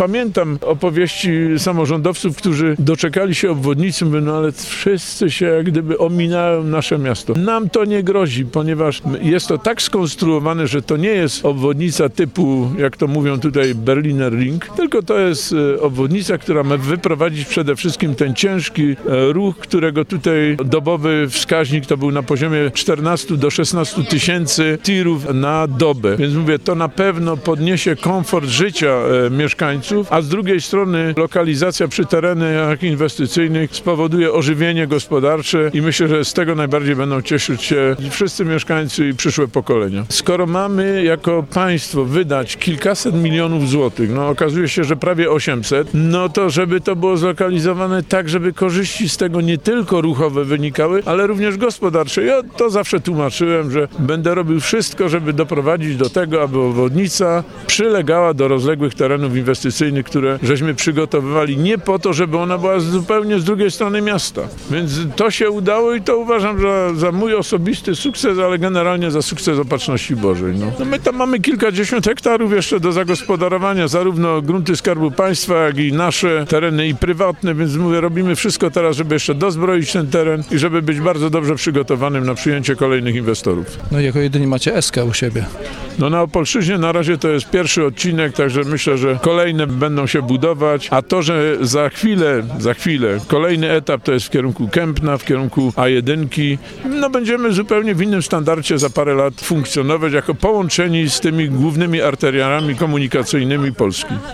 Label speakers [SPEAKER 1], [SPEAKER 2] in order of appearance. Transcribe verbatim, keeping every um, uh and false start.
[SPEAKER 1] pamiętam opowieści samorządowców, którzy doczekali się obwodnicy, mówią, no ale wszyscy się jak gdyby ominają nasze miasto. Nam to nie grozi, ponieważ jest to tak skonstruowane, że to nie jest obwodnica typu, jak to mówią tutaj, Berliner Ring, tylko to jest obwodnica, która ma wyprowadzić przede wszystkim ten ciężki ruch, którego tutaj dobowy wskaźnik to był na poziomie czternastu do szesnastu tysięcy tirów na dobę. Więc mówię, to na pewno podniesie komfort życia e, mieszkańców, a z drugiej strony lokalizacja przy terenach inwestycyjnych spowoduje ożywienie gospodarcze i myślę, że z tego najbardziej będą cieszyć się wszyscy mieszkańcy i przyszłe pokolenia. Skoro mamy jako państwo wydać kilkaset milionów złotych, no okazuje się, że prawie osiemset, no to żeby to było zlokalizowane tak, żeby korzyści z tego nie tylko ruchowe wynikały, ale również gospodarcze. Ja to zawsze tłumaczyłem, że będę robił wszystko, żeby doprowadzić do tego, aby obwodnica przylegała do rozległych terenów inwestycyjnych, które żeśmy przygotowywali nie po to, żeby ona była zupełnie z drugiej strony miasta. Więc to się udało i to uważam za, za mój osobisty sukces, ale generalnie za sukces Opatrzności Bożej. No. No my tam mamy kilkadziesiąt hektarów jeszcze do zagospodarowania, zarówno grunty Skarbu Państwa, jak i nasze tereny i prywatne, więc mówię, robimy wszystko teraz, żeby jeszcze dozbroić ten teren i żeby być bardzo dobrze przygotowanym na przyjęcie kolejnych inwestorów.
[SPEAKER 2] No i jako jedyni macie Eskę u siebie.
[SPEAKER 1] No na Opolszczyźnie na razie to jest pierwszy odcinek, także myślę, że kolejne będą się budować, a to, że za chwilę, za chwilę kolejny etap to jest w kierunku Kępna, w kierunku A jeden, no będziemy zupełnie w innym standardzie za parę lat funkcjonować jako połączeni z tymi głównymi arteriami komunikacyjnymi Polski.